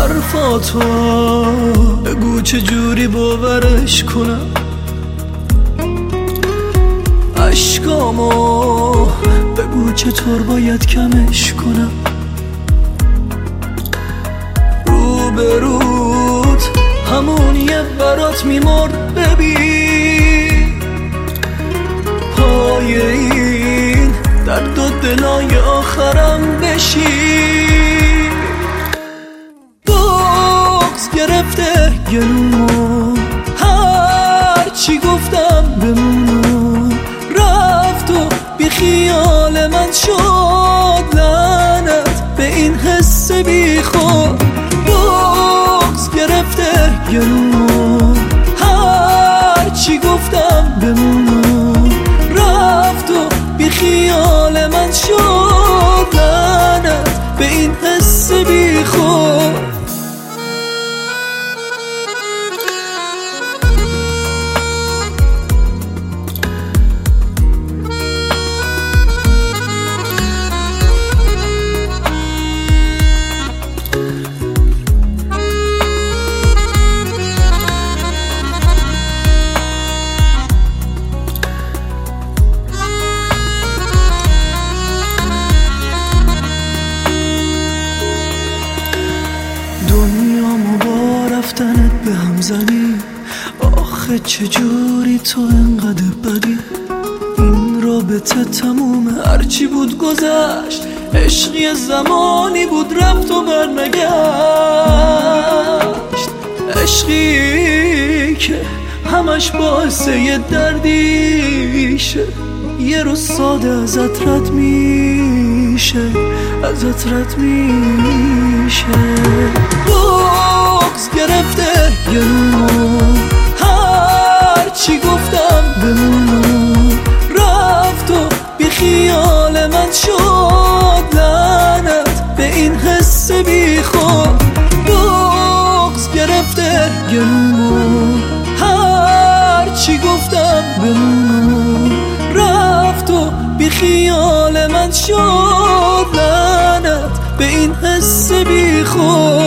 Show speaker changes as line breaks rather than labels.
حرفاتو بگو چجوری باورش کنم، عشقامو بگو چطور باید کمش کنم. رو به رود همون یه برات میمرد ببین، پای این درد و دلای آخرم بشین. بغض گرفته گلومو، هر چی گفتم بمونو، رفت و بی خیال من شد. لعنت به این حس بی خود. بغض گرفته گلومو، هر چی گفتم بمونو، رفت و بی خیال من شد. لعنت به این حس بی خود. دنیامو با رفتنت به هم زنی، آخه چجوری تو انقدر بدی؟ این رابطه تمومه، هرچی بود گذشت، عشقی زمانی بود رفت و برنگشت. عشقی که همش باعث یه دردیشه، یه روز ساده ازت رد میشه، ازت رد میشه. بغض گرفته گلومو، هر چی گفتم بمونو، رفت و بی خیال من شد. لعنت به این حس بی خود. بغض گرفته گلومو، هر چی گفتم بمونو، رفت و بی خیال من شد. لعنت به این حس بی خود.